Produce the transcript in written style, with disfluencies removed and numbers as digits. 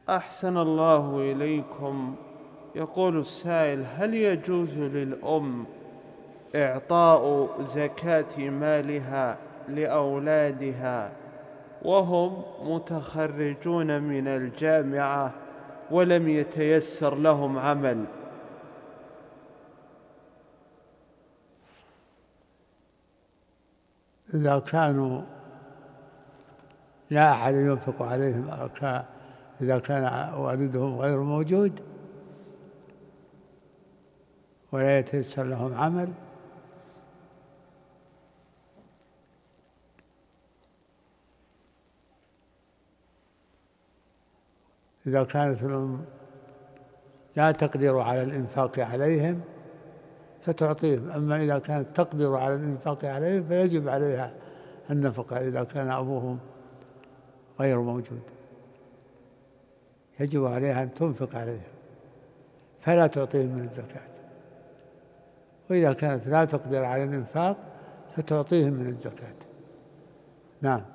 أحسن الله إليكم. يقول السائل: هل يجوز للأم إعطاء زكاة مالها لأولادها وهم متخرجون من الجامعة ولم يتيسر لهم عمل؟ إذا كانوا لا أحد ينفق عليهم، إذا كان والدهم غير موجود ولا يتيسر لهم عمل، إذا كانت الأم لا تقدر على الإنفاق عليهم فتعطيهم، أما إذا كانت تقدر على الإنفاق عليهم فيجب عليها النفقة. إذا كان أبوهم غير موجود يجب عليها أن تنفق عليهم فلا تعطيهم من الزكاة، وإذا كانت لا تقدر على الإنفاق فتعطيهم من الزكاة. نعم.